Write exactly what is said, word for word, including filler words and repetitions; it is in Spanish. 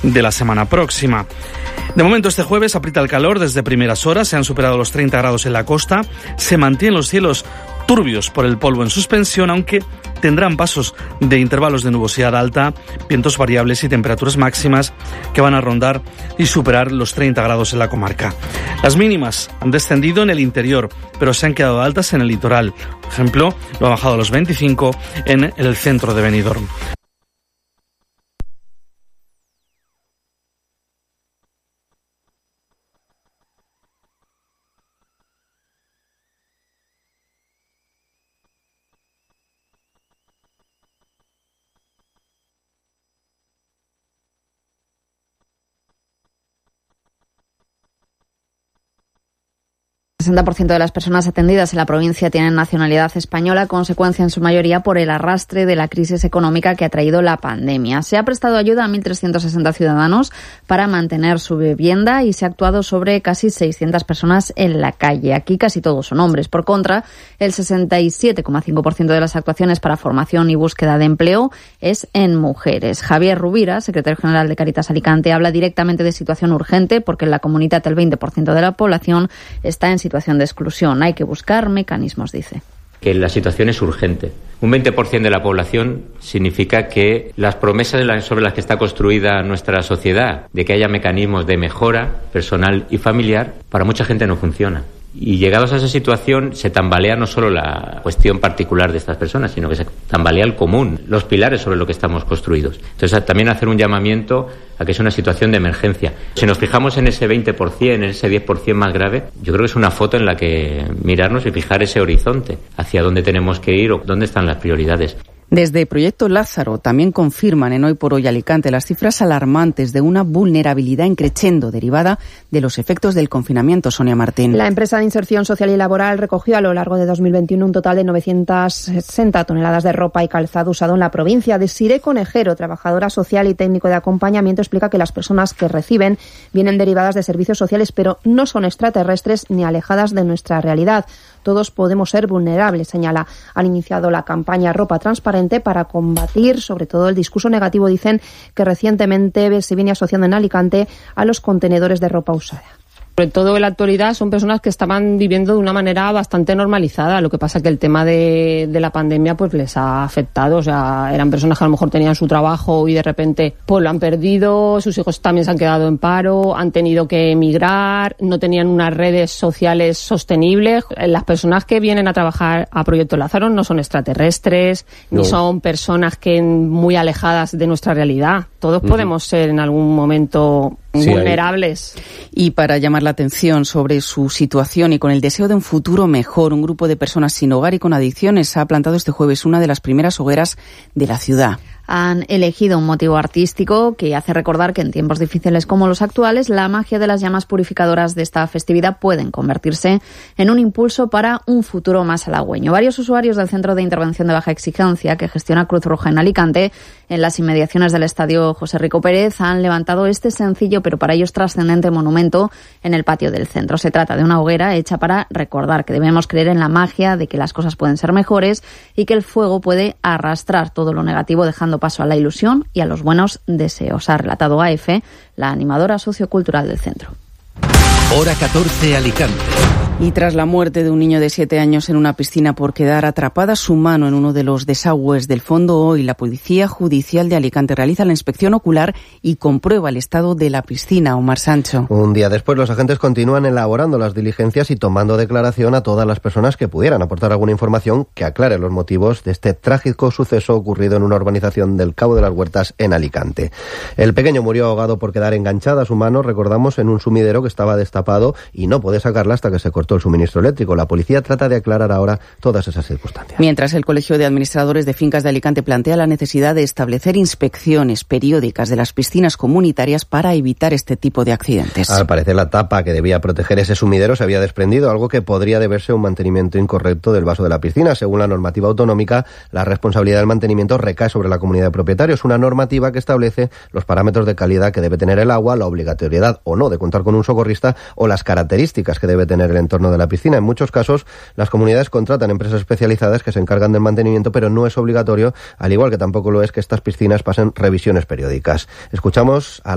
de la semana próxima. De momento, este jueves aprieta el calor desde primeras horas, se han superado los treinta grados en la costa, se mantienen los cielos turbios por el polvo en suspensión, aunque tendrán pasos de intervalos de nubosidad alta, vientos variables y temperaturas máximas que van a rondar y superar los treinta grados en la comarca. Las mínimas han descendido en el interior, pero se han quedado altas en el litoral. Por ejemplo, lo ha bajado a los veinticinco en el centro de Benidorm. El sesenta por ciento de las personas atendidas en la provincia tienen nacionalidad española, consecuencia en su mayoría por el arrastre de la crisis económica que ha traído la pandemia. Se ha prestado ayuda a mil trescientos sesenta ciudadanos para mantener su vivienda y se ha actuado sobre casi seiscientas personas en la calle. Aquí casi todos son hombres. Por contra, el sesenta y siete coma cinco por ciento de las actuaciones para formación y búsqueda de empleo es en mujeres. Javier Rubira, secretario general de Cáritas Alicante, habla directamente de situación urgente porque en la comunidad el veinte por ciento de la población está en situación de exclusión. Hay que buscar mecanismos, dice. Que la situación es urgente. Un veinte por ciento de la población significa que las promesas sobre las que está construida nuestra sociedad, de que haya mecanismos de mejora personal y familiar, para mucha gente no funciona. Y llegados a esa situación se tambalea no solo la cuestión particular de estas personas, sino que se tambalea el común, los pilares sobre lo que estamos construidos. Entonces también hacer un llamamiento a que es una situación de emergencia. Si nos fijamos en ese veinte por ciento, en ese diez por ciento más grave, yo creo que es una foto en la que mirarnos y fijar ese horizonte, hacia dónde tenemos que ir o dónde están las prioridades. Desde Proyecto Lázaro también confirman en Hoy por Hoy Alicante las cifras alarmantes de una vulnerabilidad en crescendo derivada de los efectos del confinamiento. Sonia Martín. La empresa de inserción social y laboral recogió a lo largo de dos mil veintiuno un total de novecientas sesenta toneladas de ropa y calzado usado en la provincia. Desiré Conejero, trabajadora social y técnico de acompañamiento, explica que las personas que reciben vienen derivadas de servicios sociales, pero no son extraterrestres ni alejadas de nuestra realidad. Todos podemos ser vulnerables, señala. Han iniciado la campaña Ropa Transparente para combatir, sobre todo, el discurso negativo, dicen, que recientemente se viene asociando en Alicante a los contenedores de ropa usada. Sobre todo en la actualidad son personas que estaban viviendo de una manera bastante normalizada. Lo que pasa que el tema de, de la pandemia pues les ha afectado. O sea, eran personas que a lo mejor tenían su trabajo y de repente pues lo han perdido. Sus hijos también se han quedado en paro, han tenido que emigrar, no tenían unas redes sociales sostenibles. Las personas que vienen a trabajar a Proyecto Lázaro no son extraterrestres, no. Ni son personas que muy alejadas de nuestra realidad. Todos uh-huh. podemos ser en algún momento sí, vulnerables. Hay... Y para llamar la atención sobre su situación y con el deseo de un futuro mejor, un grupo de personas sin hogar y con adicciones ha plantado este jueves una de las primeras hogueras de la ciudad. Han elegido un motivo artístico que hace recordar que en tiempos difíciles como los actuales, la magia de las llamas purificadoras de esta festividad pueden convertirse en un impulso para un futuro más halagüeño. Varios usuarios del Centro de Intervención de Baja Exigencia que gestiona Cruz Roja en Alicante, en las inmediaciones del Estadio José Rico Pérez, han levantado este sencillo pero para ellos trascendente monumento en el patio del centro. Se trata de una hoguera hecha para recordar que debemos creer en la magia de que las cosas pueden ser mejores y que el fuego puede arrastrar todo lo negativo, dejando paso a la ilusión y a los buenos deseos. Ha relatado A F, la animadora sociocultural del centro. Hora catorce, Alicante. Y tras la muerte de un niño de siete años en una piscina por quedar atrapada su mano en uno de los desagües del fondo, hoy la Policía Judicial de Alicante realiza la inspección ocular y comprueba el estado de la piscina. Omar Sancho. Un día después, los agentes continúan elaborando las diligencias y tomando declaración a todas las personas que pudieran aportar alguna información que aclare los motivos de este trágico suceso ocurrido en una urbanización del Cabo de las Huertas en Alicante. El pequeño murió ahogado por quedar enganchada a su mano, recordamos, en un sumidero que estaba destapado y no puede sacarla hasta que se cortó el suministro eléctrico. La policía trata de aclarar ahora todas esas circunstancias. Mientras, el Colegio de Administradores de Fincas de Alicante plantea la necesidad de establecer inspecciones periódicas de las piscinas comunitarias para evitar este tipo de accidentes. Al parecer, la tapa que debía proteger ese sumidero se había desprendido, algo que podría deberse a un mantenimiento incorrecto del vaso de la piscina. Según la normativa autonómica, la responsabilidad del mantenimiento recae sobre la comunidad de propietarios. Una normativa que establece los parámetros de calidad que debe tener el agua, la obligatoriedad o no de contar con un socorrista o las características que debe tener el entorno de la piscina. En muchos casos, las comunidades contratan empresas especializadas que se encargan del mantenimiento, pero no es obligatorio, al igual que tampoco lo es que estas piscinas pasen revisiones periódicas. Escuchamos a